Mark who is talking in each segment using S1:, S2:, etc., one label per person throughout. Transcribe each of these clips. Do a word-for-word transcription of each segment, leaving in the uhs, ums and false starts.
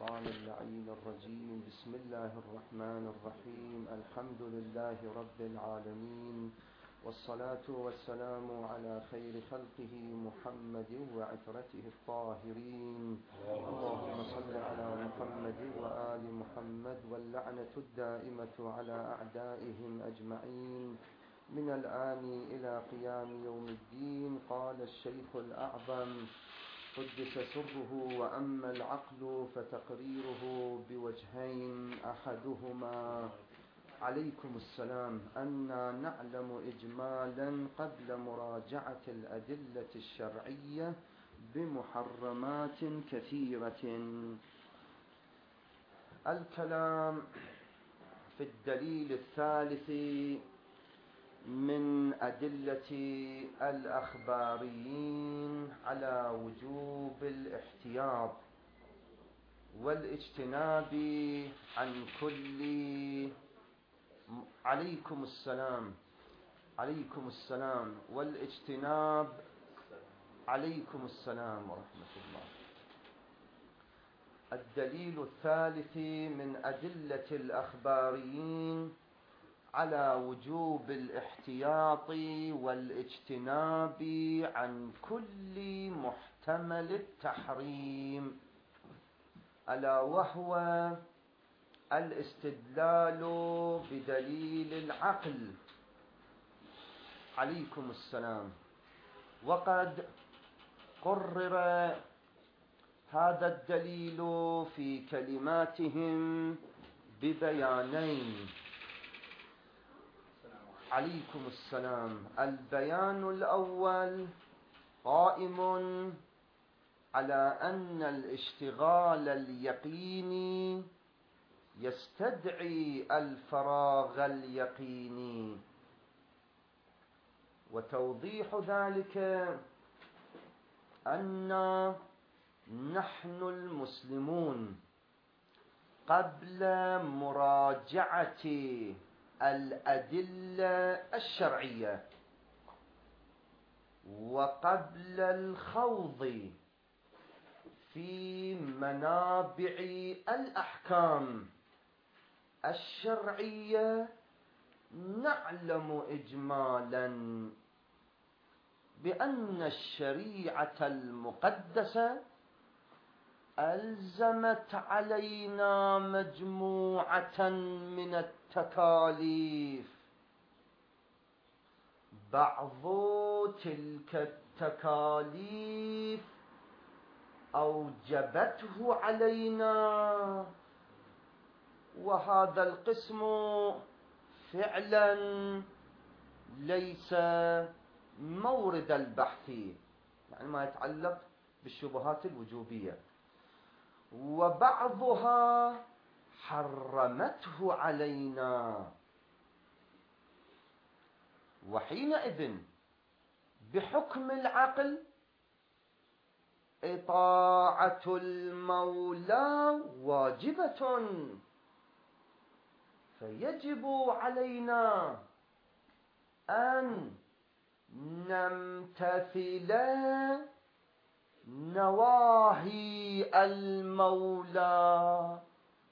S1: الشيطان اللعين الرجيم. بسم الله الرحمن الرحيم. الحمد لله رب العالمين، والصلاة والسلام على خير خلقه محمد وعترته الطاهرين. اللهم صل على محمد وآل محمد، واللعنة الدائمة على أعدائهم أجمعين من الآن إلى قيام يوم الدين. قال الشيخ الأعظم قدس سره وأما العقل فتقريره بوجهين، أحدهما عليكم السلام أننا نعلم إجمالا قبل مراجعة الأدلة الشرعية بمحرمات كثيرة. الكلام في الدليل الثالث من أدلة الأخباريين على وجوب الاحتياط والاجتناب عن كل عليكم السلام عليكم السلام والاجتناب عليكم السلام ورحمة الله. الدليل الثالث من أدلة الأخباريين على وجوب الاحتياط والاجتناب عن كل محتمل التحريم، ألا وهو الاستدلال بدليل العقل عليكم السلام. وقد قرر هذا الدليل في كلماتهم ببيانين. عليكم السلام. البيان الأول قائم على أن الاشتغال اليقيني يستدعي الفراغ اليقيني، وتوضيح ذلك أن نحن المسلمون قبل مراجعة الأدلة الشرعية وقبل الخوض في منابع الأحكام الشرعية نعلم إجمالا بأن الشريعة المقدسة ألزمت علينا مجموعة من التكاليف. بعض تلك التكاليف أوجبته علينا، وهذا القسم فعلا ليس مورد البحث، يعني ما يتعلق بالشبهات الوجوبية، وبعضها حرمته علينا. وحينئذ بحكم العقل إطاعة المولى واجبة، فيجب علينا أن نمتثل نواهي المولى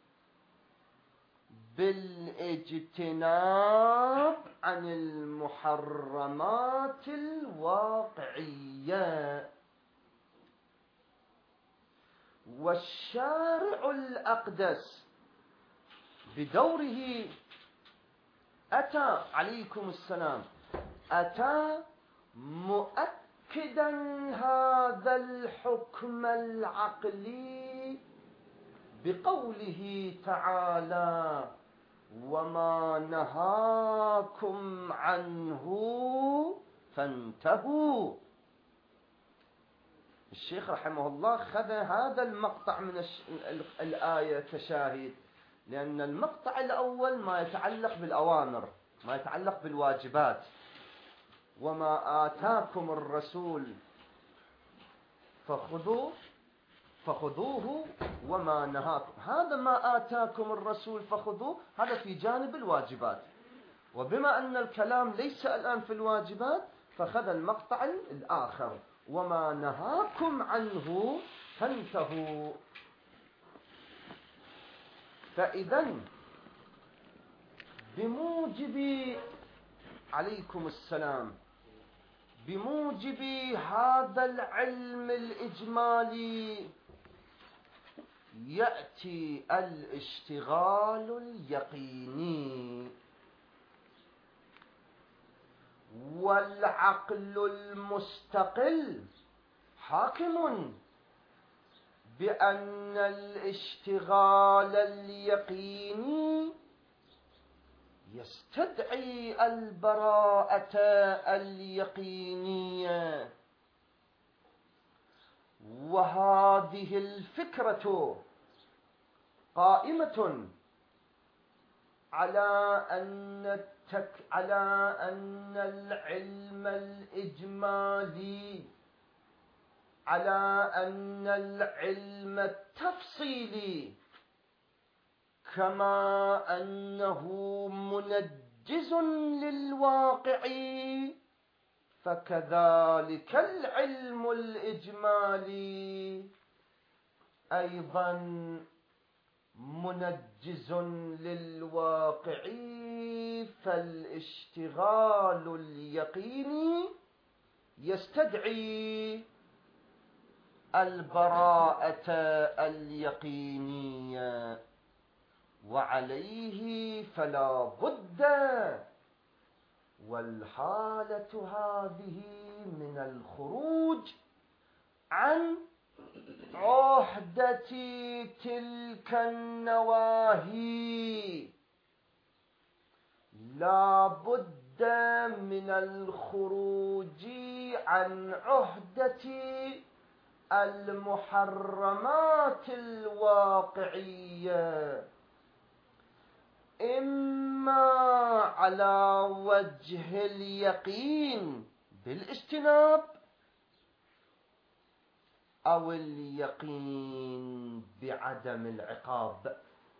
S1: بالاجتناب عن المحرمات الواقعية. والشارع الأقدس بدوره أتى عليكم السلام أتى مؤكدا هذا الحكم العقلي بقوله تعالى: وما نهاكم عنه فانتهوا. الشيخ رحمه الله خذ هذا المقطع من الآية كشاهد، لأن المقطع الأول ما يتعلق بالأوامر، ما يتعلق بالواجبات. وما آتاكم الرسول فخذوه فخذوه وما نهاكم، هذا ما آتاكم الرسول فخذوه، هذا في جانب الواجبات. وبما أن الكلام ليس الآن في الواجبات فخذ المقطع الآخر: وما نهاكم عنه فانتهوا. فإذا بموجب عليكم السلام بموجب هذا العلم الإجمالي يأتي الاشتغال اليقيني، والعقل المستقل حاكم بأن الاشتغال اليقيني يستدعي البراءة اليقينية. وهذه الفكرة قائمة على أن التك على أن العلم الإجمالي على أن العلم التفصيلي كما أنه منجز للواقع، فكذلك العلم الإجمالي أيضا منجز للواقع، فالاشتغال اليقيني يستدعي البراءة اليقينية، وعليه فلا بد والحالة هذه من الخروج عن عهدة تلك النواهي. لا بد من الخروج عن عهدة المحرمات الواقعية، إما على وجه اليقين بالاجتناب أو اليقين بعدم العقاب.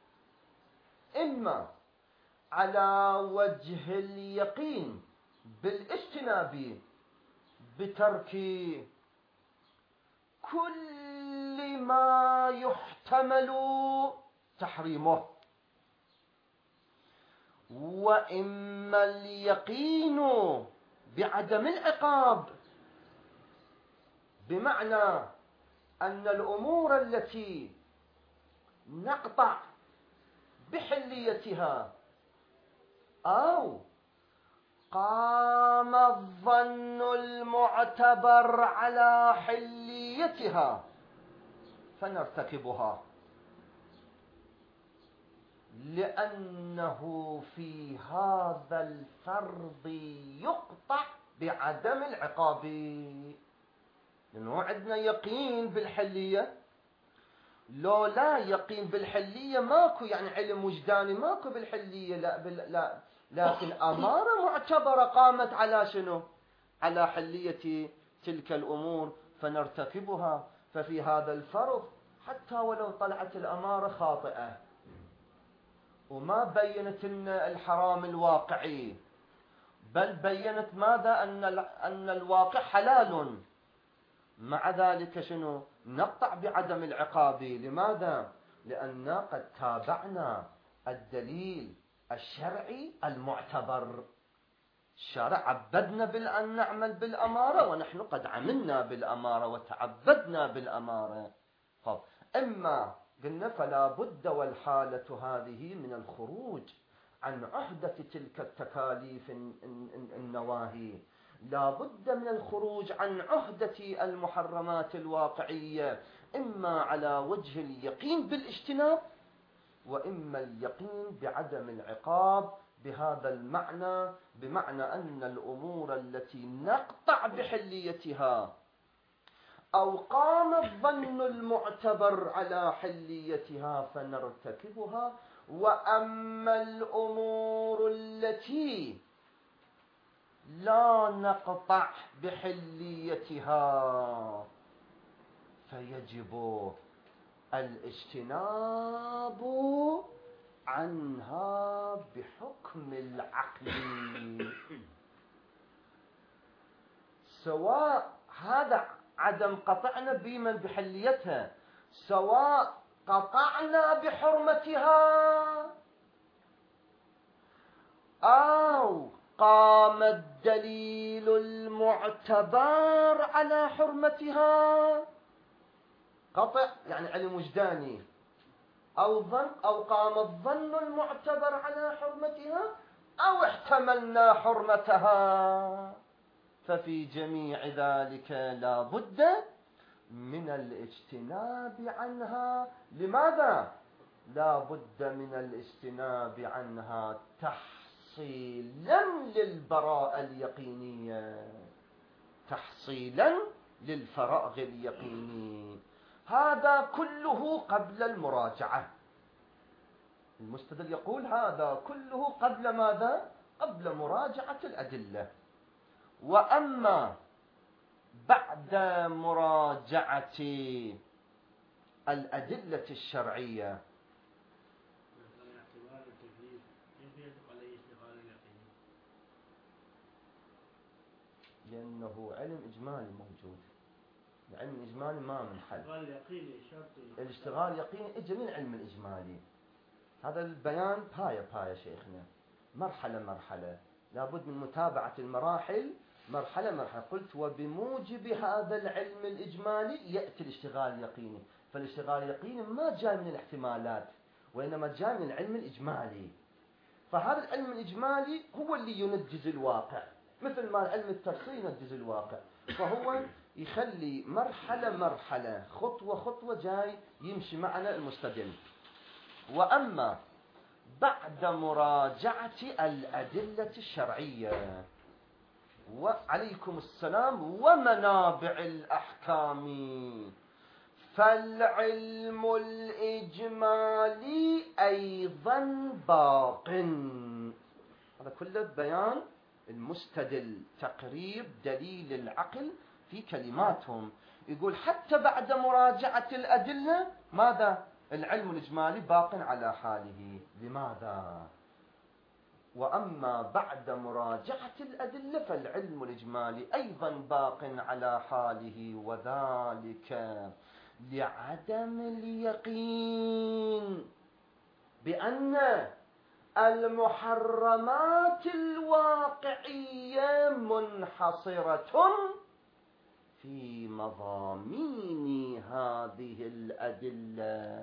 S1: إما على وجه اليقين بالاجتناب بترك كل ما يحتمل تحريمه، وإما اليقين بعدم العقاب، بمعنى أن الأمور التي نقطع بحليتها أو قام الظن المعتبر على حليتها فنرتكبها، لأنه في هذا الفرض يقطع بعدم العقاب، لأنه عندنا يقين بالحلية. لو لا يقين بالحلية ماكو، يعني علم وجداني ماكو بالحلية، لا, بال... لا لكن أمارة معتبرة قامت على شنو؟ على حلية تلك الأمور فنرتكبها. ففي هذا الفرض حتى ولو طلعت الأمارة خاطئة وما بينت الحرام الواقعي، بل بينت ماذا؟ أن أن الواقع حلال، مع ذلك شنو؟ نقطع بعدم العقاب. لماذا؟ لأننا قد تابعنا الدليل الشرعي المعتبر. الشرع عبدنا بأن نعمل بالأمارة، ونحن قد عملنا بالأمارة وتعبدنا بالأمارة. طب إما قلنا فلا بد والحالة هذه من الخروج عن عهدة تلك التكاليف النواهي، لا بد من الخروج عن عهدة المحرمات الواقعية، إما على وجه اليقين بالاجتناب وإما اليقين بعدم العقاب. بهذا المعنى، بمعنى أن الأمور التي نقطع بحليتها أو قام الظن المعتبر على حليتها فنرتكبها، وأما الأمور التي لا نقطع بحليتها فيجب الاجتناب عنها بحكم العقل، سواء هذا عدم قطعنا بمن بحليتها، سواء قطعنا بحرمتها، أو قام الدليل المعتبر على حرمتها. قطع يعني علم وجداني، أو ظن، أو قام الظن المعتبر على حرمتها، أو احتملنا حرمتها. ففي جميع ذلك لا بد من الاجتناب عنها. لماذا؟ لا بد من الاجتناب عنها تحصيلا للبراءة اليقينية، تحصيلا للفراغ اليقيني. هذا كله قبل المراجعة. المستدل يقول هذا كله قبل ماذا؟ قبل مراجعة الأدلة. وأما بعد مراجعة الأدلة الشرعية، لأنه علم إجمالي موجود، العلم الإجمالي ما من حل. الاشتغال يقيني اجى من العلم الإجمالي. هذا البيان باية باية شيخنا، مرحلة مرحلة، لابد من متابعة المراحل مرحلة مرحلة. قلت وبموجب هذا العلم الإجمالي يأتي الاشتغال اليقيني. فالاشتغال اليقيني ما جاء من الاحتمالات، وإنما جاء من العلم الإجمالي. فهذا العلم الإجمالي هو اللي ينجز الواقع، مثل ما العلم التفصيلي ينجز الواقع. فهو يخلي مرحلة مرحلة، خطوة خطوة جاي يمشي معنا المستدل. وأما بعد مراجعة الأدلة الشرعية، وعليكم السلام، ومنابع الأحكام، فالعلم الإجمالي أيضا باق. هذا كله بيان المستدل، تقريب دليل العقل في كلماتهم. يقول حتى بعد مراجعة الأدلة ماذا؟ العلم الإجمالي باق على حاله. لماذا؟ وأما بعد مراجعة الأدلة فالعلم الإجمالي أيضا باق على حاله، وذلك لعدم اليقين بأن المحرمات الواقعية منحصرة في مضامين هذه الأدلة.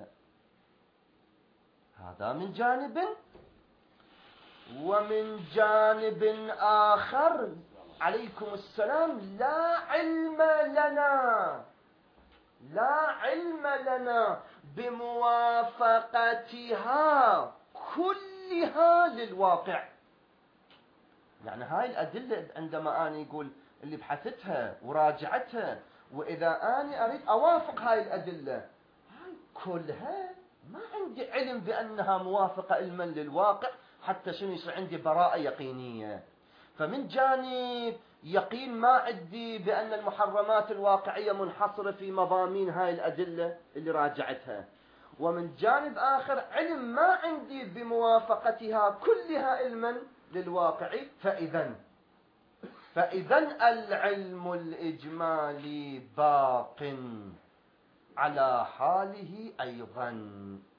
S1: هذا من جانب. ومن جانب آخر عليكم السلام لا علم لنا لا علم لنا بموافقتها كلها للواقع. يعني هاي الأدلة عندما أنا يقول اللي بحثتها وراجعتها، وإذا أنا أريد أوافق هاي الأدلة هاي كلها ما عندي علم بأنها موافقة علما للواقع حتى شنو يصير عندي براءة يقينية. فمن جانب يقين ما عندي بأن المحرمات الواقعية منحصرة في مضامين هاي الأدلة اللي راجعتها، ومن جانب آخر علم ما عندي بموافقتها كلها علما للواقع. فإذا فإذا العلم الإجمالي باق على حاله أيضا.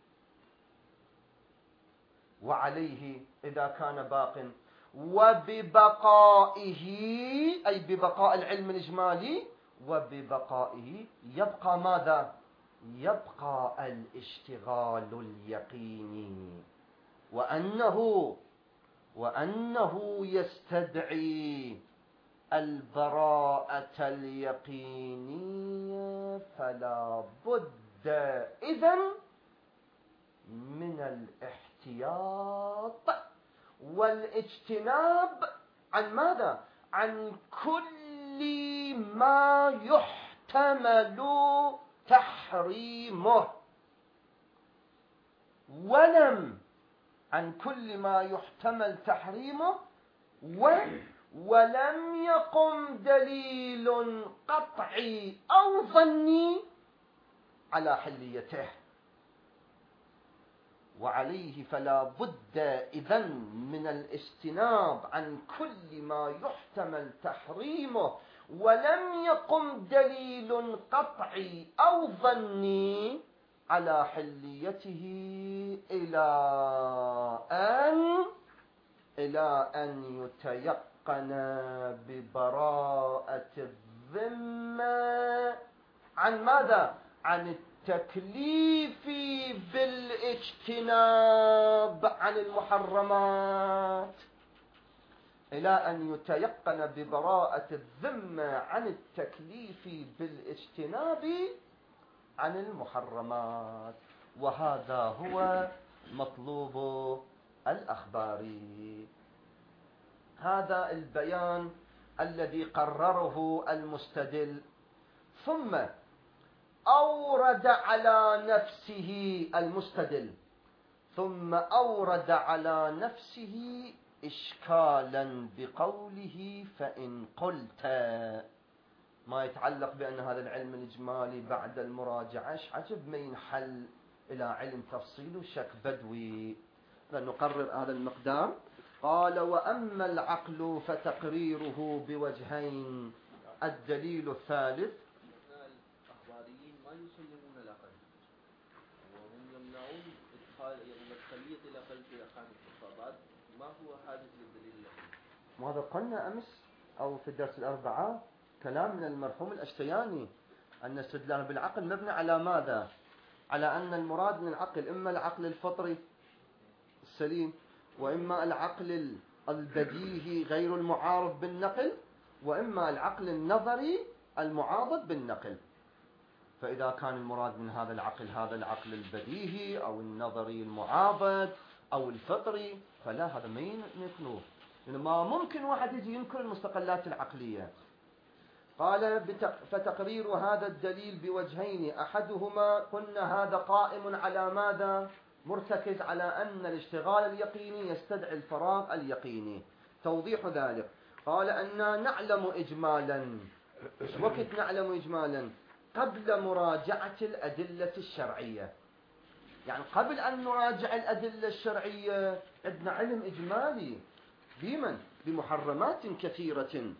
S1: وعليه إذا كان باق وببقائه، أي ببقاء العلم الإجمالي، وببقائه يبقى ماذا؟ يبقى الاشتغال اليقيني، وأنه وأنه يستدعي البراءة اليقينية. فلا بد إذن من الاحتياط والاجتناب عن ماذا؟ عن كل ما يحتمل تحريمه، ولم عن كل ما يحتمل تحريمه ولم يقم دليل قطعي أو ظني على حليته. وعليه فلا بد إذن من الاجتناب عن كل ما يحتمل تحريمه ولم يقم دليل قطعي أو ظني على حليته إلى أن إلى أن يتيقن ببراءة الذمة عن ماذا؟ عن التكليف بالاجتناب عن المحرمات، إلى أن يتيقن ببراءة الذمة عن التكليف بالاجتناب عن المحرمات. وهذا هو مطلوب الأخباري. هذا البيان الذي قرره المستدل، ثم أورد على نفسه المستدل ثم أورد على نفسه إشكالا بقوله فإن قلت، ما يتعلق بأن هذا العلم الإجمالي بعد المراجعة ايش عجب ما ينحل إلى علم تفصيل وشك بدوي. فنقرر هذا المقدار. قال وأما العقل فتقريره بوجهين. الدليل الثالث
S2: الأخباريين ما يسلمون العقل وهم يمنعون إدخال مدخلية العقل في أحكام الخطابات. ما هو حاجة للدليل الأخير؟
S1: ماذا قلنا أمس أو في الدرس الأربعاء؟ كلام من المرحوم الأشتياني أن استدلال بالعقل مبني على ماذا؟ على أن المراد من العقل إما العقل الفطري السليم، وإما العقل البديهي غير المعارض بالنقل، وإما العقل النظري المعارض بالنقل. فإذا كان المراد من هذا العقل هذا العقل البديهي أو النظري المعارض أو الفطري، فلا، هذا ما ينكروه، لأنه ما ممكن واحد يجي ينكر المستقلات العقلية. قال فتقرير هذا الدليل بوجهين. أحدهما قلنا هذا قائم على ماذا؟ مرتكز على أن الاشتغال اليقيني يستدعي الفراغ اليقيني. توضيح ذلك قال أننا نعلم إجمالا. وقت نعلم إجمالا قبل مراجعة الأدلة الشرعية، يعني قبل أن نراجع الأدلة الشرعية عندنا علم إجمالي بمن؟ بمحرمات كثيرة.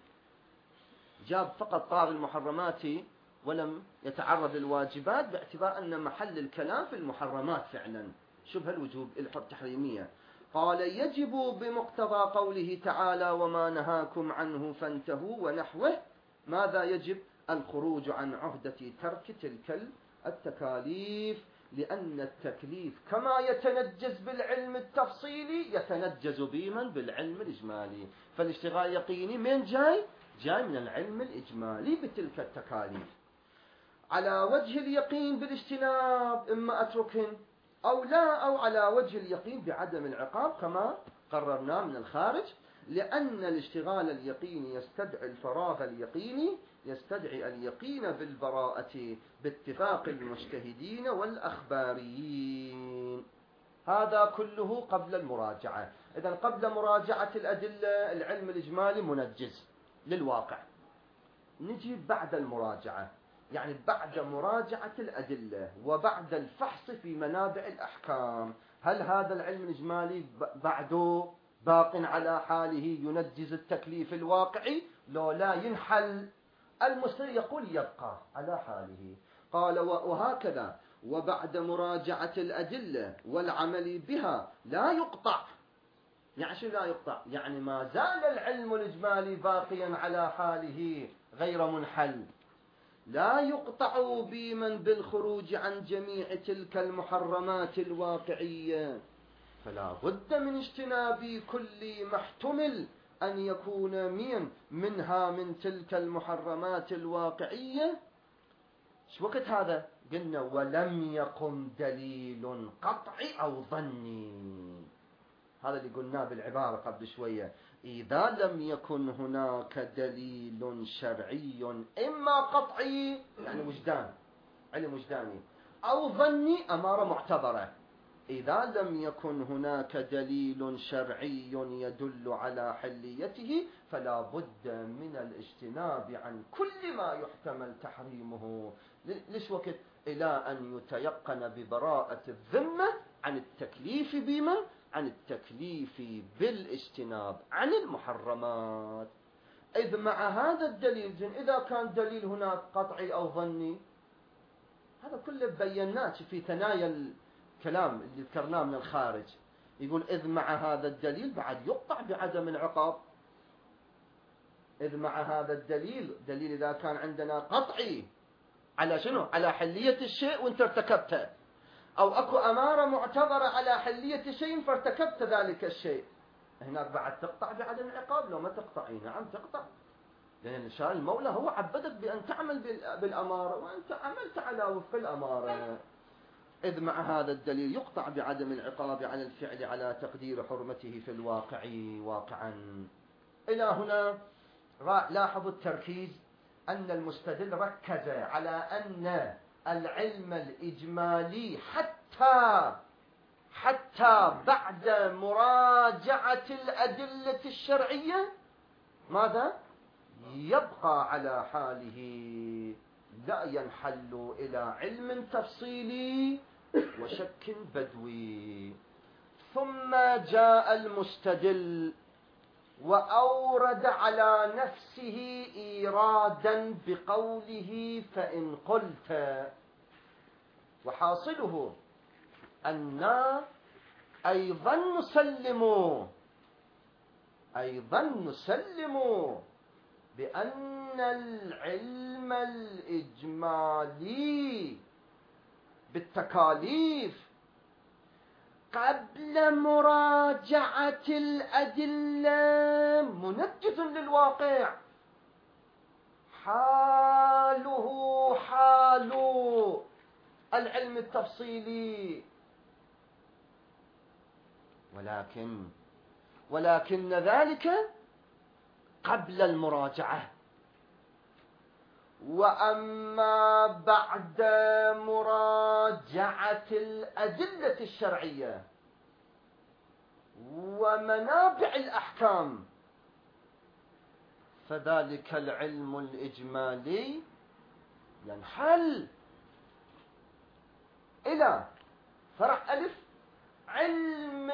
S1: جاب فقط طار المحرمات ولم يتعرض الواجبات، باعتبار أن محل الكلام في المحرمات فعلا شبه الوجوب التحريمية. قال يجب بمقتضى قوله تعالى وما نهاكم عنه فانتهوا ونحوه. ماذا يجب؟ الخروج عن عهدة ترك تلك التكاليف، لأن التكليف كما يتنجز بالعلم التفصيلي يتنجز بمن؟ بالعلم الإجمالي. فالاشتغال يقيني من جاي؟ جاي من العلم الإجمالي بتلك التكاليف على وجه اليقين بالاجتناب، إما أتركهن أو لا، أو على وجه اليقين بعدم العقاب كما قررنا من الخارج، لأن الاشتغال اليقيني يستدعي الفراغ اليقيني، يستدعي اليقين بالبراءة باتفاق المجتهدين والأخباريين. هذا كله قبل المراجعة. إذن قبل مراجعة الأدلة العلم الإجمالي منجز للواقع. نجي بعد المراجعة، يعني بعد مراجعة الأدلة وبعد الفحص في منابع الأحكام، هل هذا العلم الإجمالي بعده باق على حاله ينجز التكليف الواقعي؟ لو لا ينحل. المسلم يقول يبقى على حاله. قال وهكذا وبعد مراجعة الأدلة والعمل بها لا يقطع. يعني شو لا يقطع؟ يعني ما زال العلم الإجمالي باقيا على حاله غير منحل. لا يقطع بمن بالخروج عن جميع تلك المحرمات الواقعية، فلا بد من اجتناب كل ما احتمل أن يكون من منها من تلك المحرمات الواقعية. شو وقت هذا؟ قلنا ولم يقم دليل قطعي أو ظني. هذا اللي قلناه بالعبارة قبل شوية. إذا لم يكن هناك دليل شرعي إما قطعي يعني وجدان علم وجداني، أو ظني أمارة معتبرة. إذا لم يكن هناك دليل شرعي يدل على حليته فلا بد من الاجتناب عن كل ما يحتمل تحريمه. ليش وقت؟ إلى أن يتيقن ببراءة الذمة عن التكليف بما؟ عن التكليف بالاجتناب عن المحرمات. إذ مع هذا الدليل، إذا كان دليل هناك قطعي أو ظني هذا كله بيناه في ثنايا الكلام اللي ذكرناه من الخارج. يقول إذ مع هذا الدليل بعد يقطع بعدم العقاب. إذ مع هذا الدليل، دليل إذا كان عندنا قطعي على شنو؟ على حلية الشيء وانت ارتكبته، أو أكو أمارة معتبرة على حلية شيء فارتكبت ذلك الشيء، هناك بعد تقطع بعدم العقاب لو ما تقطعي؟ نعم تقطع، لأن شاء المولى هو عبدك بأن تعمل بالأمارة وأنت عملت على وفق الأمارة. إذ مع هذا الدليل يقطع بعدم العقاب على الفعل على تقدير حرمته في الواقع واقعا. إلى هنا لاحظوا التركيز، أن المستدل ركز على أن العلم الإجمالي حتى حتى بعد مراجعة الأدلة الشرعية ماذا؟ يبقى على حاله، لا ينحل إلى علم تفصيلي وشك بدوي. ثم جاء المستدل وأورد على نفسه إيرادا بقوله فإن قلت، وحاصله أن أيضا نسلم أيضا نسلم بأن العلم الإجمالي بالتكاليف قبل مراجعة الأدلة منجز للواقع، حاله حال العلم التفصيلي. ولكن ولكن ذلك قبل المراجعة، وأما بعد مراجعة الأدلة الشرعية ومنابع الأحكام فذلك العلم الإجمالي ينحل إلى فرع ألف علم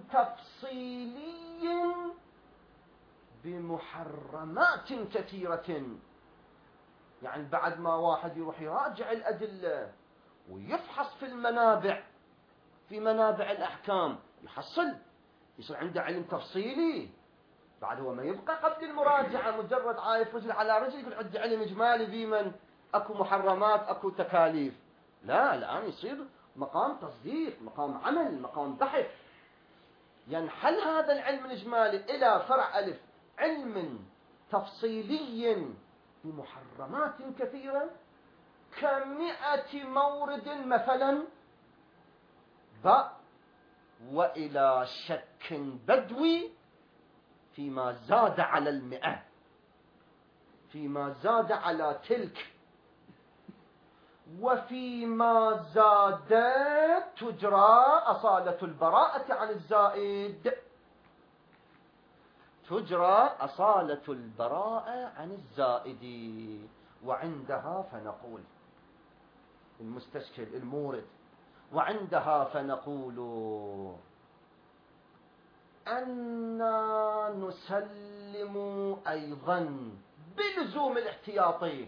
S1: تفصيلي بمحرمات كثيرة. يعني بعد ما واحد يروح يراجع الأدلة ويفحص في المنابع، في منابع الأحكام، يحصل يصير عنده علم تفصيلي. بعد هو ما يبقى قبل المراجعة مجرد عايف رجل على رجل يقول عندي علم إجمالي بمن أكو محرمات أكو تكاليف. لا، الآن يصير مقام تصديق، مقام عمل، مقام بحث. ينحل هذا العلم الإجمالي إلى فرع ألف علم تفصيلي بمحرمات كثيرة كمئة مورد مثلا، باء وإلى شك بدوي فيما زاد على المئة، فيما زاد على تلك، وفيما زاد تجرى أصالة البراءة عن الزائد، تجرى أصالة البراءة عن الزائد. وعندها فنقول المستشكل المورد، وعندها فنقول أننا نسلم أيضا بلزوم الاحتياطي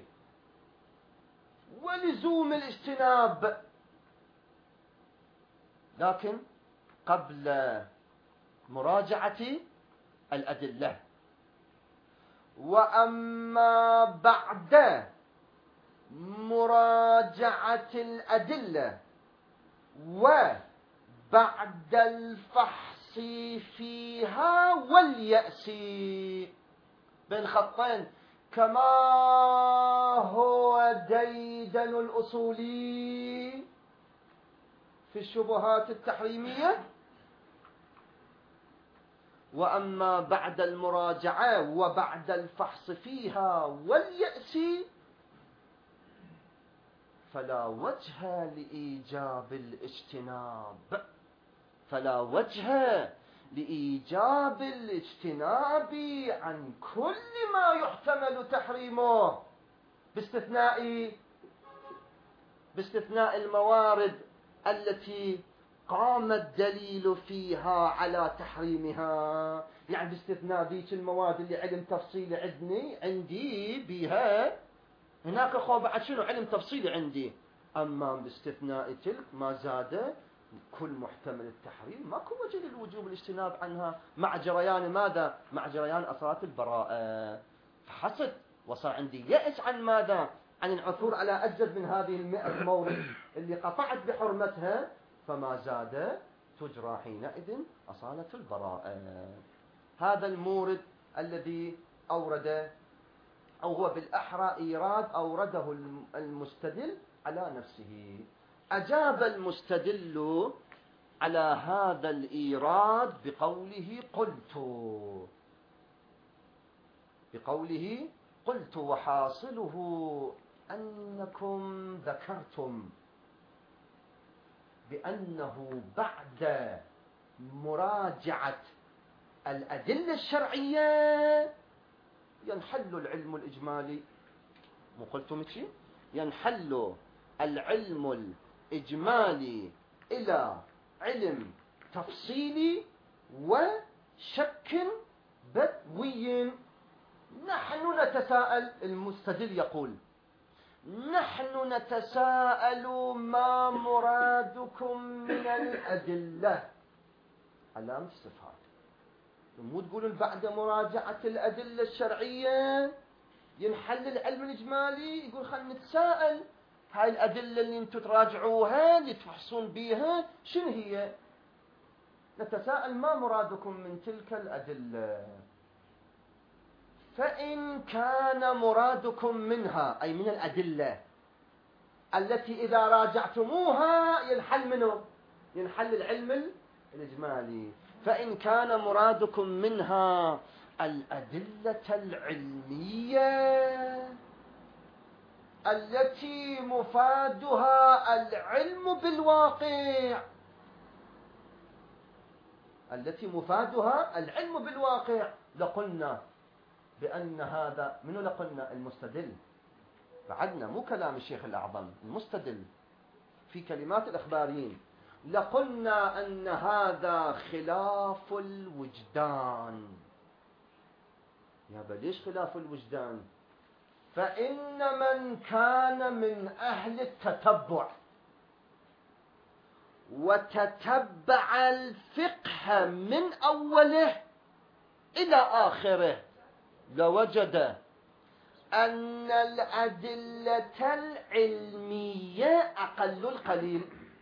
S1: ولزوم الاجتناب، لكن قبل مراجعة الأدلة. وأما بعد مراجعة الأدلة وبعد الفحص فيها واليأس بين خطين كما هو ديدن الأصولي في الشبهات التحريمية. وأما بعد المراجعة وبعد الفحص فيها واليأس فلا وجه لإيجاب الاجتناب، فلا وجه لإيجاب الاجتناب عن كل ما يحتمل تحريمه، باستثناء باستثناء الموارد التي قام الدليل فيها على تحريمها. يعني باستثناء ذيك المواد اللي علم تفصيلي عندي عندي بها، هناك اخو بعد شنو علم تفصيلي عندي، أما باستثناء تلك ما زاد كل محتمل التحريم ماكو وجه للوجوب الاجتناب عنها مع جريان ماذا؟ مع جريان أصالة البراءة. فحسد وصار عندي يأس عن ماذا؟ عن العثور على أجد من هذه المئة مورد اللي قطعت بحرمتها، فما زاد تجرى حينئذ أصالة البراءة. هذا المورد الذي أورد أو هو بالأحرى إيراد أورده المستدل على نفسه. أجاب المستدل على هذا الإيراد بقوله قلت بقوله قلت وحاصله أنكم ذكرتم بأنه بعد مراجعة الأدلة الشرعية ينحل العلم الإجمالي. مو قلتم شيء؟ ينحل العلم الإجمالي إلى علم تفصيلي وشك بدوي. نحن نتساءل، المستدل يقول نحن نتساءل ما مرادكم من الأدلة؟ علامة استفهام. مو تقولون بعد مراجعة الأدلة الشرعية ينحل العلم الإجمالي؟ يقول خلنا نتساءل هاي الأدلة اللي انتم تراجعوها اللي تفحصون بيها شنو هي؟ نتساءل ما مرادكم من تلك الأدلة. فإن كان مرادكم منها أي من الأدلة التي إذا راجعتموها ينحل منه ينحل العلم الإجمالي. فإن كان مرادكم منها الأدلة العلمية التي مفادها العلم بالواقع التي مفادها العلم بالواقع لقلنا بأن هذا منو لقلنا؟ المستدل. بعدنا مو كلام الشيخ الأعظم، المستدل في كلمات الأخباريين. لقلنا أن هذا خلاف الوجدان. يا ليش خلاف الوجدان؟ فإن من كان من أهل التتبع وتتبع الفقه من أوله إلى آخره لوجد أن الأدلة العلمية أقل القليل.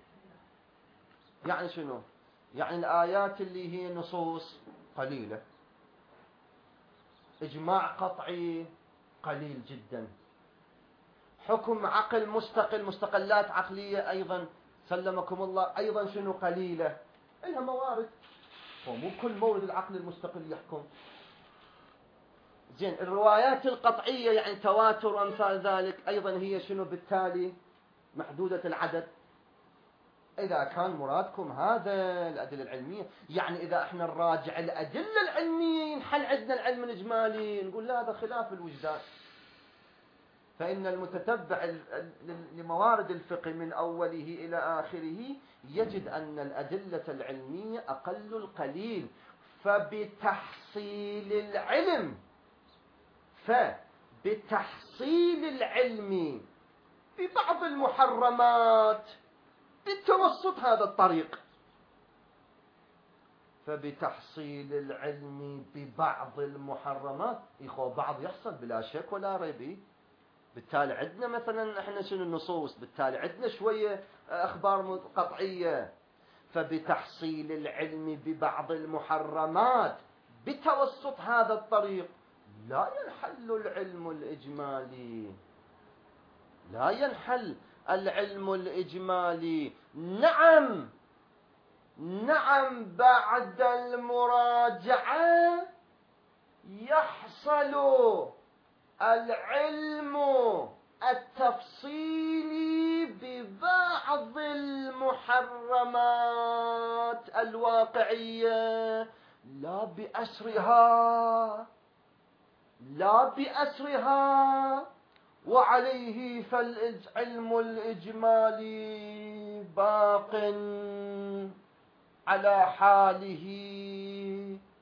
S1: يعني شنو؟ يعني الآيات اللي هي نصوص قليلة، إجماع قطعي قليل جدا، حكم عقل مستقل، مستقلات عقلية أيضا سلمكم الله أيضا شنو؟ قليلة. إنها موارد، ومو كل مورد العقل المستقل يحكم. زين، الروايات القطعية يعني تواتر وأمثال ذلك أيضا هي شنو؟ بالتالي محدودة العدد. إذا كان مرادكم هذا الأدلة العلمية، يعني إذا إحنا نراجع الأدلة العلمية ينحل عندنا العلم الإجمالي، نقول لا هذا خلاف الوجدان. فإن المتتبع لموارد الفقه من أوله إلى آخره يجد أن الأدلة العلمية أقل القليل. فبتحصيل العلم فبتحصيل العلم ببعض المحرمات بتوسط هذا الطريق، فبتحصيل العلم ببعض المحرمات يخو بعض يحصل بلا شك ولا ريب. بالتالي عندنا مثلا احنا شنو النصوص، بالتالي عندنا شوية اخبار قطعية. فبتحصيل العلم ببعض المحرمات بتوسط هذا الطريق لا ينحل العلم الإجمالي، لا ينحل العلم الإجمالي. نعم نعم بعد المراجعة يحصل العلم التفصيلي ببعض المحرمات الواقعية لا بأسرها لا بأسرها وعليه فالعلم الإجمالي باق على حاله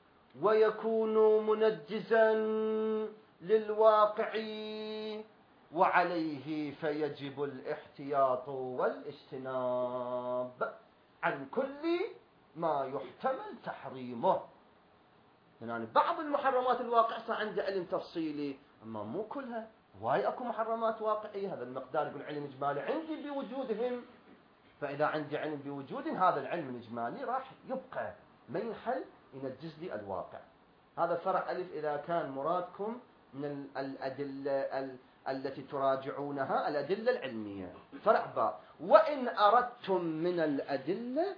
S1: ويكون منجزا للواقع وعليه فيجب الاحتياط والاجتناب عن كل ما يحتمل تحريمه. يعني بعض المحرمات الواقع صار عندي علم تفصيلي، أما مو كلها. واي أكو محرمات واقعية، هذا المقدار يقول علم إجمالي عندي بوجودهم. فإذا عندي علم بوجود، هذا العلم الإجمالي راح يبقى ما ينحل، ينجز لي الواقع. هذا فرع ألف إذا كان مرادكم من الأدلة التي تراجعونها الأدلة العلمية. فرع باء: وإن أردتم من الأدلة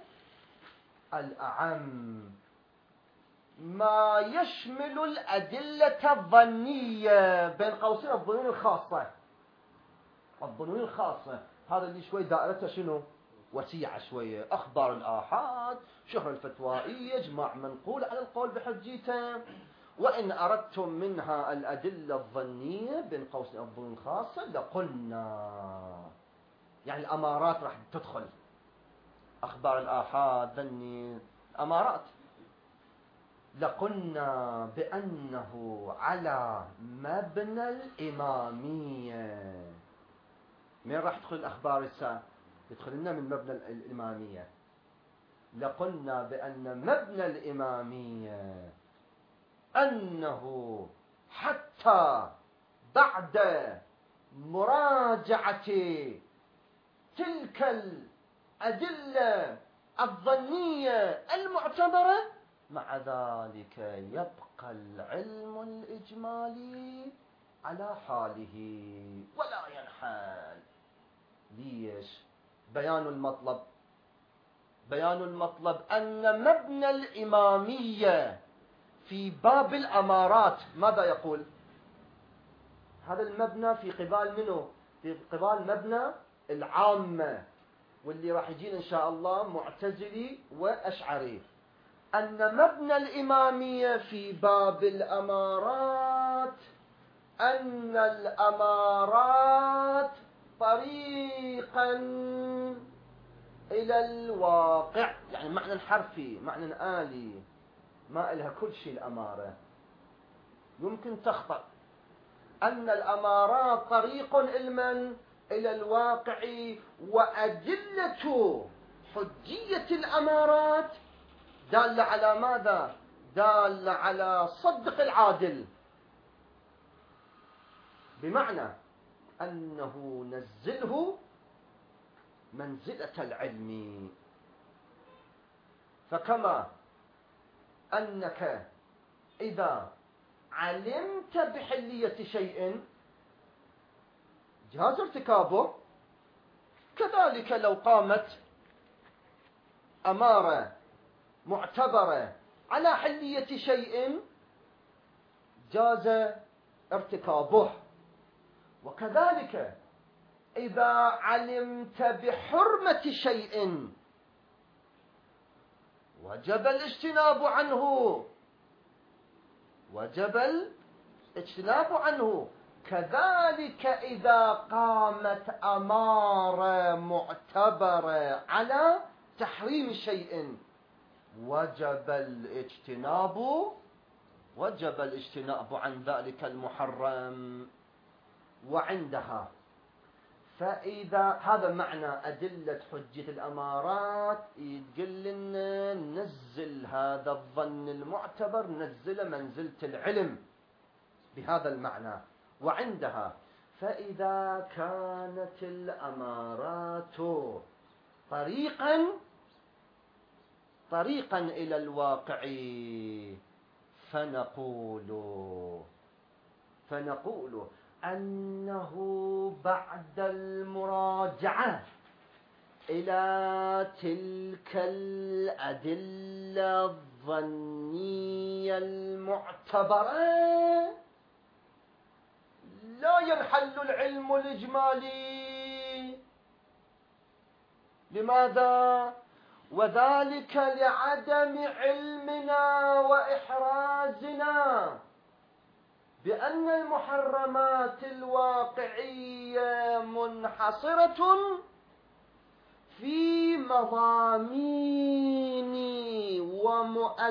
S1: الأعم ما يشمل الأدلة الظنية، بين قوسين الظنون الخاصة. الظنون الخاصة هذا اللي شوي دائرته شنو؟ وسيعة شوية. أخبار الآحاد، شهرة الفتوائية، إجماع منقول على القول بحجيته. وإن أردتم منها الأدلة الظنية بين قوسين الظنون الخاصة لقلنا، يعني الأمارات راح تدخل. أخبار الآحاد ظني أمارات. لقلنا بأنه على مبنى الإمامية. من راح تدخل الأخبار الساعة؟ يدخل لنا من مبنى الإمامية. لقلنا بأن مبنى الإمامية أنه حتى بعد مراجعة تلك الأدلة الظنية المعتبرة، مع ذلك يبقى العلم الإجمالي على حاله ولا ينحل. ليش؟ بيان المطلب. بيان المطلب أن مبنى الإمامية في باب الأمارات ماذا يقول؟ هذا المبنى في قبال منه؟ في قبال مبنى العامة، واللي راح يجينا إن شاء الله معتزلي وأشعري. أن مبنى الإمامية في باب الأمارات أن الأمارات طريقا إلى الواقع، يعني معنى حرفي، معنى آلي، ما إلها كل شيء. الأمارة يمكن تخطأ. أن الأمارات طريق المن إلى الواقع، وأدلة حجية الأمارات دالة على ماذا؟ دالة على صدق العادل، بمعنى أنه نزله منزلة العلم. فكما أنك إذا علمت بحلية شيء جاز ارتكابه، كذلك لو قامت أمارة معتبرة على حلية شيء جاز ارتكابه. وكذلك إذا علمت بحرمة شيء وجب الاجتناب عنه، وجب الاجتناب عنه. كذلك إذا قامت أمارة معتبرة على تحريم شيء وجب الاجتناب وجب الاجتناب عن ذلك المحرم. وعندها فإذا هذا معنى أدلة حجة الأمارات، يقول لنا نزل هذا الظن المعتبر، نزل منزلة العلم بهذا المعنى. وعندها فإذا كانت الأمارات طريقا طريقا إلى الواقع فنقول فنقول أنه بعد المراجعة إلى تلك الأدلة الظنية المعتبرة لا ينحل العلم الإجمالي. لماذا؟ وذلك لعدم علمنا وإحرازنا بأن المحرمات الواقعية منحصرة في مضامين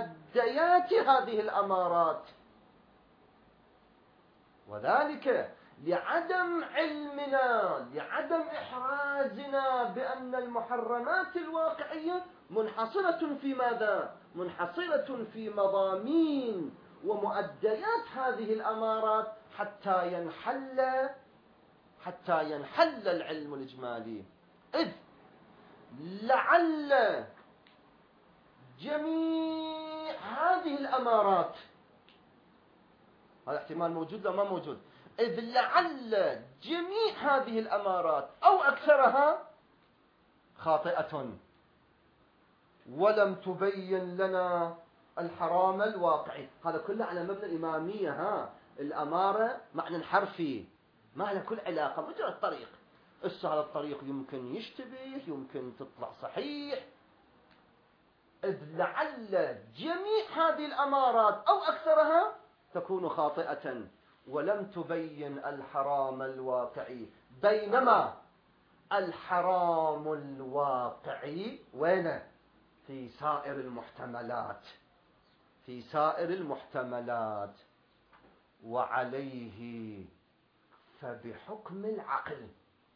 S1: ومؤديات هذه الأمارات. وذلك لعدم علمنا، لعدم إحرازنا بأن المحرمات الواقعية منحصرة في ماذا؟ منحصرة في مضامين ومؤديات هذه الأمارات حتى ينحل حتى ينحل العلم الإجمالي. إذ لعل جميع هذه الأمارات، هذا احتمال موجود لو ما موجود، إذ لعل جميع هذه الأمارات أو أكثرها خاطئة ولم تبين لنا الحرام الواقعي. هذا كله على مبنى الإمامية. ها الأمارة معنى حرفي، ما له كل علاقة، مجرد طريق. إيش هذا الطريق يمكن يشتبه، يمكن تطلع صحيح. إذ لعل جميع هذه الأمارات أو أكثرها تكون خاطئة ولم تبين الحرام الواقعي، بينما الحرام الواقعي وين؟ في سائر المحتملات، في سائر المحتملات. وعليه فبحكم العقل،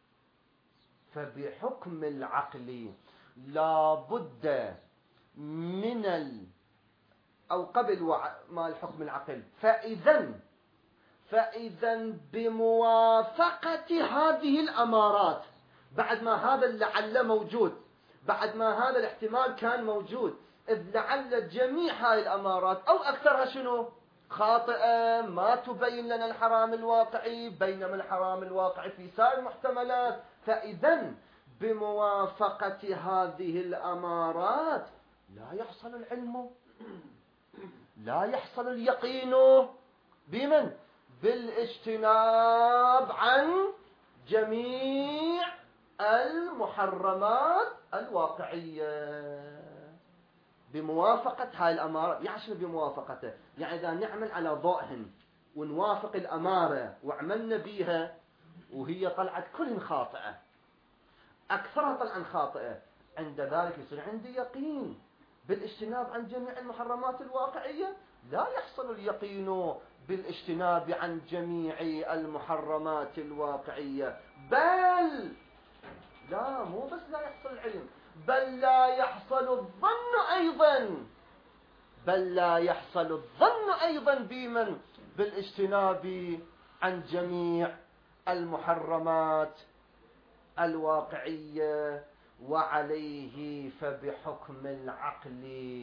S1: فبحكم العقل لا بد من ال أو قبل وع... ما الحكم العقل، فإذا فإذا بموافقة هذه الأمارات، بعد ما هذا اللعل موجود، بعد ما هذا الاحتمال كان موجود، إذ لعل جميع هذه الأمارات أو أكثرها شنو؟ خاطئة، ما تبين لنا الحرام الواقعي، بينما الحرام الواقعي في سائر المحتملات. فإذا بموافقة هذه الأمارات لا يحصل العلم، لا يحصل اليقين بمن؟ بالاجتناب عن جميع المحرمات الواقعية. بموافقة هاي الأمارة. يعني شنو بموافقته؟ يعني إذا نعمل على ضوءهن ونوافق الأمارة وعملنا بيها وهي طلعت كلها خاطئة، أكثرها طلعا خاطئة، عند ذلك يصير عندي يقين بالاجتناب عن جميع المحرمات الواقعية. لا يحصل اليقين بالاجتناب عن جميع المحرمات الواقعية، بل لا مو بس لا يحصل العلم، بل لا يحصل الظن أيضا، بل لا يحصل الظن أيضا بمن؟ بالاجتناب عن جميع المحرمات الواقعية. وعليه فبحكم العقل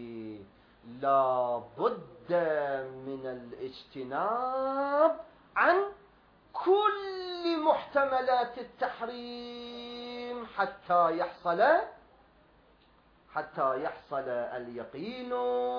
S1: لا بد من الاجتناب عن كل محتملات التحريم حتى يحصل حتى يحصل اليقين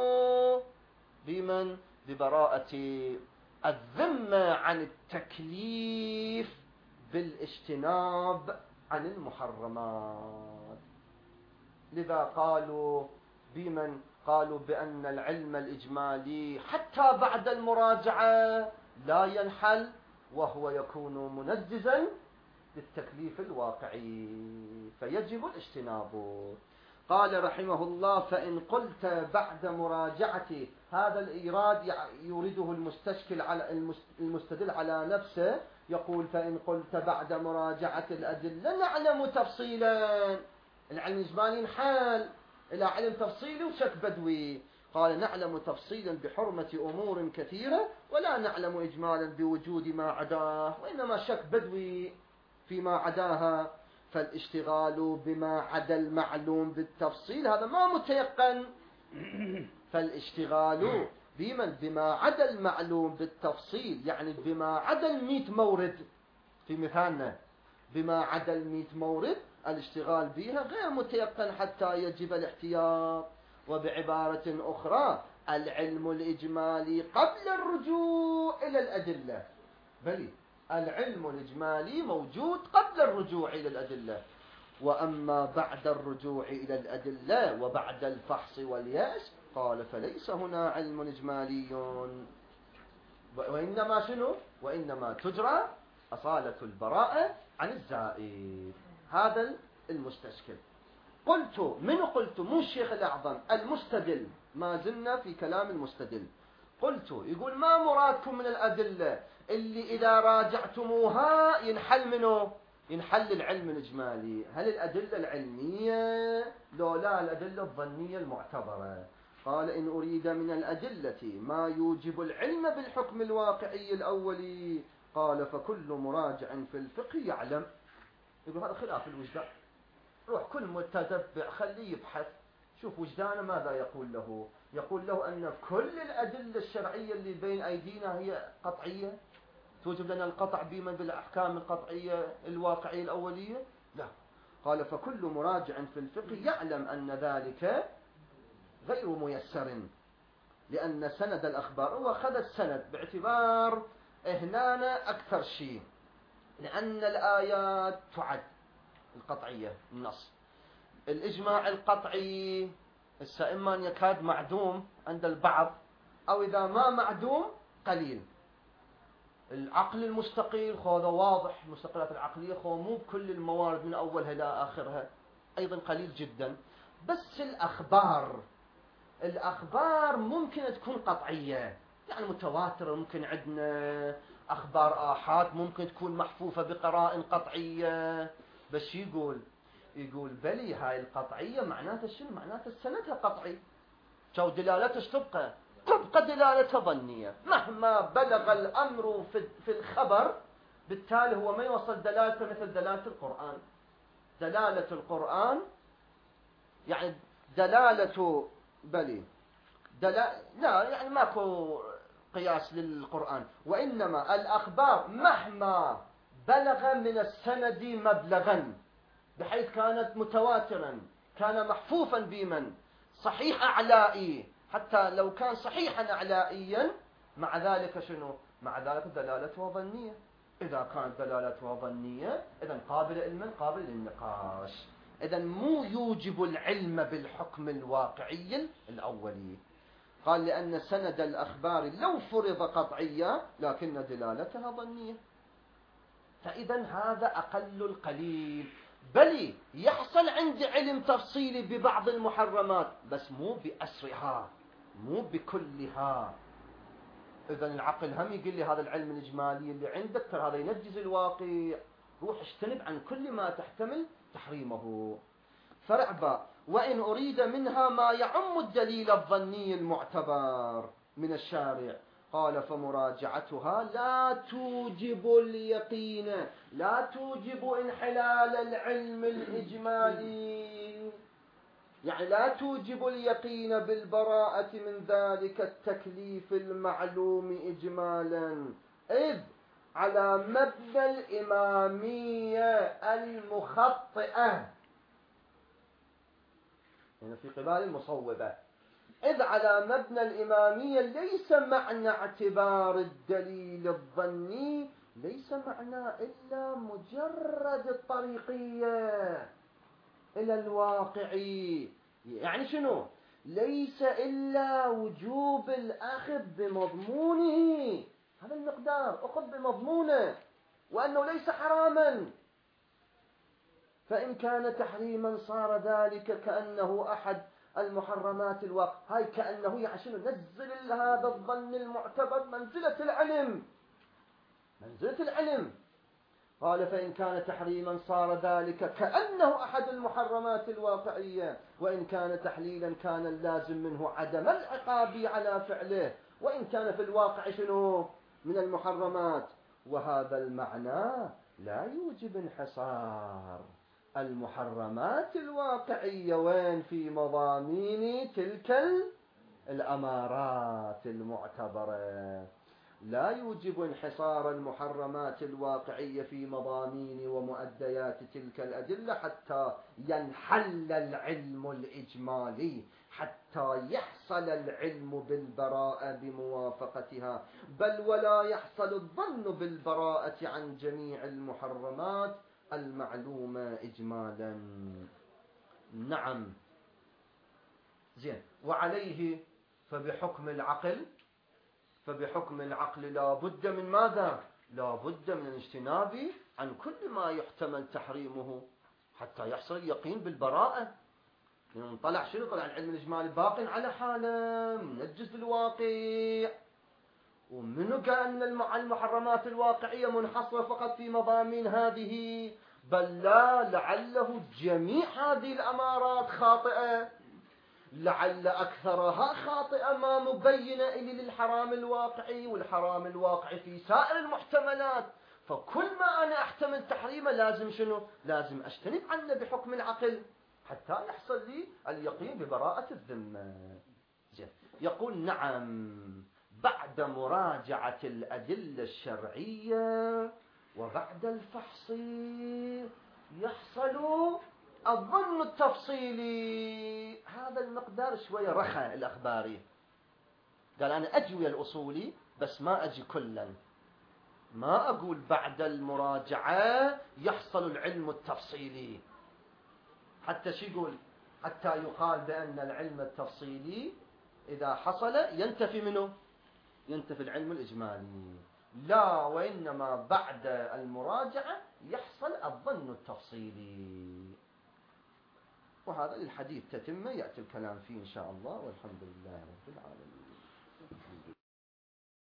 S1: بمن؟ ببراءة الذمة عن التكليف بالاجتناب عن المحرمات. لذا قالوا بمن؟ قالوا بأن العلم الإجمالي حتى بعد المراجعة لا ينحل، وهو يكون منززا للتكليف الواقعي، فيجب الاجتناب. قال رحمه الله: فإن قلت بعد مراجعة، هذا الإيراد يورده المستشكل على المستدل على نفسه، يقول: فإن قلت بعد مراجعة الأدلة نعلم تفصيلا. العلم الإجمالي انحال إلى علم تفصيلي وشك بدوي. قال: نعلم تفصيلا بحرمة أمور كثيرة، ولا نعلم إجمالا بوجود ما عداه، وإنما شك بدوي فيما عداها. فالاشتغال بما عدا المعلوم بالتفصيل هذا ما متيقن. فالاشتغال بمن؟ بما عدا المعلوم بالتفصيل، يعني بما عدا المئة مورد في مثالنا، بما عدا المئة مورد الاشتغال بها غير متيقن حتى يجب الاحتياط. وبعبارة أخرى: العلم الإجمالي قبل الرجوع إلى الأدلة، بل العلم الإجمالي موجود قبل الرجوع إلى الأدلة، وأما بعد الرجوع إلى الأدلة وبعد الفحص واليأس، قال: فليس هنا علم إجمالي، وإنما شنو؟ وإنما تجرى أصالة البراءة عن الزائد. هذا المستشكل. قلت من قلت مو الشيخ الأعظم، المستدل، ما زلنا في كلام المستدل. قلت يقول ما مرادكم من الأدلة اللي إذا راجعتموها ينحل منه ينحل العلم الإجمالي؟ هل الأدلة العلمية لو لا الأدلة الظنية المعتبرة؟ قال إن أريد من الأدلة ما يوجب العلم بالحكم الواقعي الأولي قال فكل مراجع في الفقه يعلم. يقول هذا خلاف الوجدان، روح كل متتبع خليه يبحث شوف وجدانه ماذا يقول له. يقول له أن كل الأدلة الشرعية اللي بين أيدينا هي قطعية توجب لنا القطع بما بالأحكام القطعية الواقعية الأولية؟ لا. قال فكل مراجع في الفقه يعلم أن ذلك غير ميسر، لأن سند الأخبار هو أخذ السند باعتبار هنا أكثر شيء، لأن الآيات تعد القطعية النص. الإجماع القطعي إما أن يكاد معدوم عند البعض أو إذا ما معدوم قليل. العقل المستقيل هذا واضح، المستقلات العقلية هو مو بكل الموارد من أولها إلى آخرها، أيضا قليل جدا. بس الأخبار الأخبار ممكن تكون قطعية، يعني متواترة، ممكن عندنا أخبار آحاد ممكن تكون محفوفة بقرائن قطعية. بس يقول يقول بلي هاي القطعية معناتها شنو؟ معناتها سندها قطعي، شو دلالتها تبقى تبقى دلالتها ظنية مهما بلغ الأمر في في الخبر. بالتالي هو ما يوصل دلالته مثل دلالة القرآن. دلالة القرآن يعني دلالة بلي دلا لا يعني ماكو قياس للقرآن، وإنما الأخبار مهما بلغ من السند مبلغا بحيث كانت متواترا كان محفوفا بمن صحيح أعلائي، حتى لو كان صحيحا أعلائيا مع ذلك شنو؟ مع ذلك دلالتها ظنية. إذا كانت دلالتها ظنية إذن قابلة للمن قابل للنقاش، إذن مو يوجب العلم بالحكم الواقعي الأولي. قال لأن سند الأخبار لو فرض قطعية لكن دلالتها ظنية، فإذا هذا أقل القليل. بل يحصل عندي علم تفصيلي ببعض المحرمات بس مو بأسرها مو بكلها. إذن العقل هم يقول لي هذا العلم الإجمالي اللي عندك ترى هذا ينجز الواقع، روح اجتنب عن كل ما تحتمل تحريمه. فرع باء وإن أريد منها ما يعم الدليل الظني المعتبر من الشارع قال فمراجعتها لا توجب اليقين، لا توجب انحلال العلم الإجمالي، يعني لا توجب اليقين بالبراءة من ذلك التكليف المعلوم إجمالا، إذ على مبنى الإمامية المخطئة هنا في قبال المصوبة، إذ على مبنى الإمامية ليس معنى اعتبار الدليل الظني ليس معنى إلا مجرد الطريقية إلى الواقعي. يعني شنو؟ ليس إلا وجوب الأخذ بمضمونه، هذا المقدار أخذ بمضمونه، وأنه ليس حراما. فإن كان تحريما صار ذلك كأنه أحد المحرمات الواقع، هاي كأنه يعني شنو؟ نزل هذا الظن المعتبر منزلة العلم، منزلة العلم. قال فإن كان تحريما صار ذلك كأنه أحد المحرمات الواقعية، وإن كان تحليلا كان اللازم منه عدم العقاب على فعله، وإن كان في الواقع شنو؟ من المحرمات. وهذا المعنى لا يوجب انحصار المحرمات الواقعية وين؟ في مضامين تلك الأمارات المعتبرة. لا يوجب انحصار المحرمات الواقعية في مضامين ومؤديات تلك الأدلة حتى ينحل العلم الإجمالي، حتى يحصل العلم بالبراءة بموافقتها، بل ولا يحصل الظن بالبراءة عن جميع المحرمات المعلومة إجمالا. نعم زين. وعليه فبحكم العقل فبحكم العقل لا بد من ماذا؟ لا بد من الاجتناب عن كل ما يحتمل تحريمه حتى يحصل اليقين بالبراءة. يعني طلع شنو؟ طلع العلم الإجمالي باق على حاله منجز الواقع. ومنو قال أن المحرمات الواقعية منحصرة فقط في مضامين هذه؟ بل لا، لعله جميع هذه الأمارات خاطئة، لعل أكثرها خاطئة ما مبينة إلي للحرام الواقعي، والحرام الواقعي في سائر المحتملات. فكل ما أنا أحتمل تحريمه لازم شنو؟ لازم أجتنب عنه بحكم العقل حتى يحصل لي اليقين ببراءة الذمة. يقول نعم، بعد مراجعة الأدلة الشرعية وبعد الفحص يحصل الظن التفصيلي. هذا المقدار شوية رخى الأخباري، قال أنا أجي ويا الأصولي بس ما أجي كلا، ما أقول بعد المراجعة يحصل العلم التفصيلي. حتى شو يقول؟ حتى يقال بأن العلم التفصيلي إذا حصل ينتفي منه، ينتفي العلم الإجمالي. لا، وإنما بعد المراجعة يحصل الظن التفصيلي. وهذا للحديث تتمة يأتي الكلام فيه إن شاء الله، والحمد لله رب العالمين.